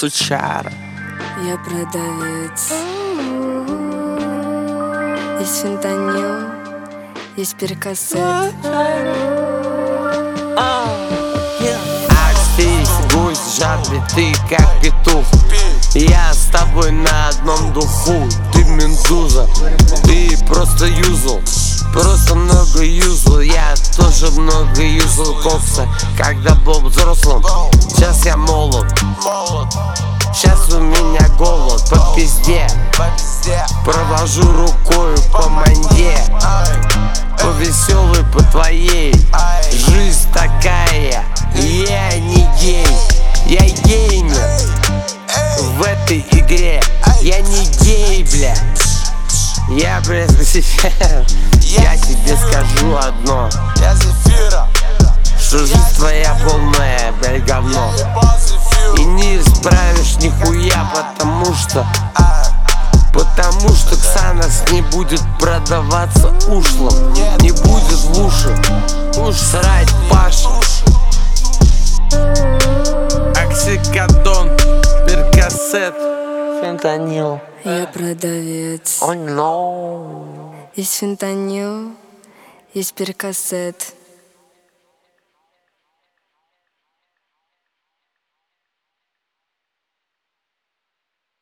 Сучара. Я продавец. Есть фентанил, есть перкасет. Акстись, гусь, жадный, ты как петух. Я с тобой на одном духу. Ты медуза, ты просто юзал. Просто много юзал, я тоже много юзал кокса. Когда был взрослым, сейчас я молод. Сейчас у меня голод по пизде. Провожу рукою по манде. По веселой, по твоей. Жизнь такая, я не гей. Я геймер в этой игре. Я не гей, бля. Я, блядь, я тебе скажу одно, что жизнь твоя полная, блядь, говно. И не исправишь нихуя, потому что Ксанакс не будет продаваться ушлом. Не будет в уши уж срать Паша. Оксикодон, перкасет, фентанил. Я продавец. Oh no. Есть фентанил, есть перкасет.